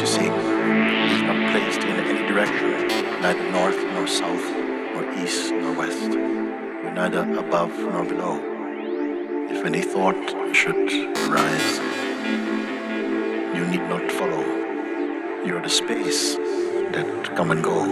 noticing is not placed in any direction, neither north nor south, nor east nor west. You're neither above nor below. If any thought should arise, you need not follow. You're the space that come and go.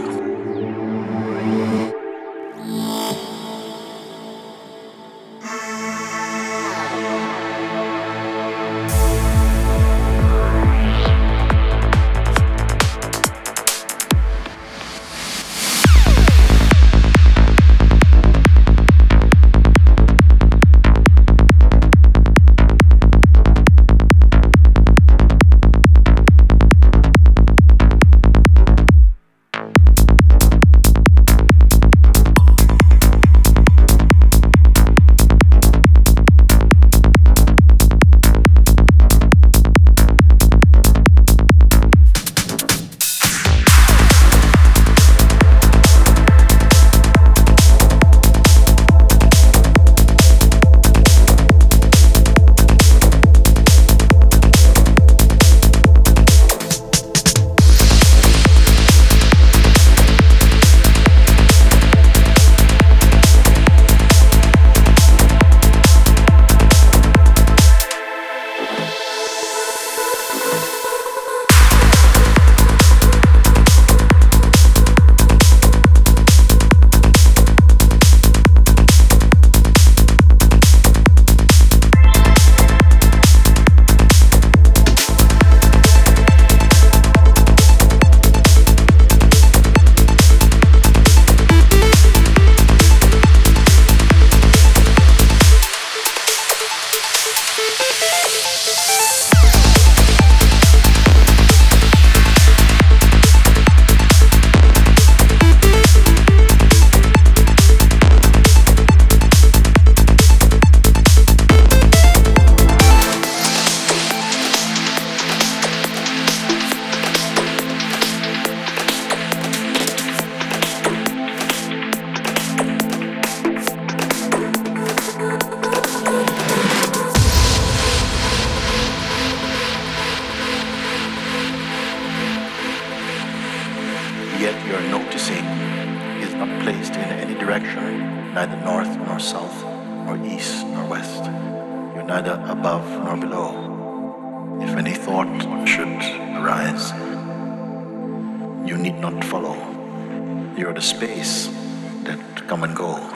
Yet your noticing is not placed in any direction, neither north nor south, nor east nor west. You're neither above nor below. If any thought should arise, you need not follow. You're the space that come and go.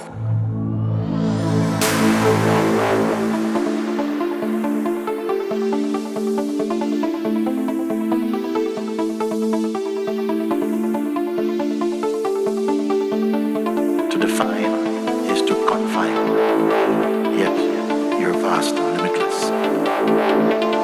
To define is to confine, yet you're vast and limitless.